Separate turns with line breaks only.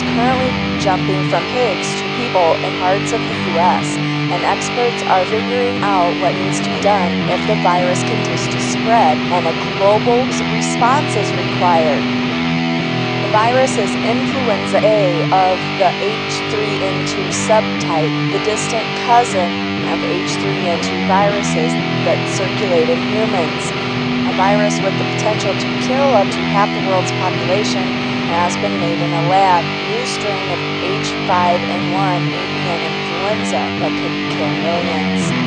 currently jumping from pigs to people in parts of the US, and experts are figuring out what needs to be done if the virus continues to spread and a global response is required. The virus is influenza A of the H3N2 subtype, the distant cousin of H3N2 viruses that circulate in humans. A virus with the potential to kill up to half the world's population has been made in a lab. New strain of H5N1 avian influenza that could kill millions.